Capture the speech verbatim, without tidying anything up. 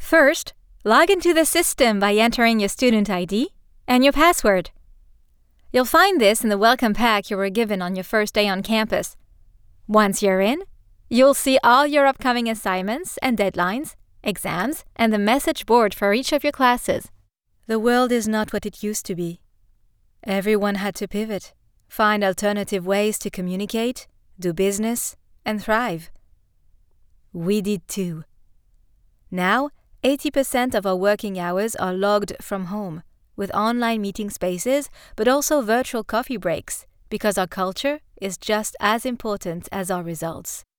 First, log into the system by entering your student I D and your password. You'll find this in the welcome pack you were given on your first day on campus. Once you're in, you'll see all your upcoming assignments and deadlines, exams, and the message board for each of your classes. The world is not what it used to be. Everyone had to pivot, find alternative ways to communicate, do business, and thrive. We did too. Now, eighty percent of our working hours are logged from home, with online meeting spaces, but also virtual coffee breaks, because our culture is just as important as our results.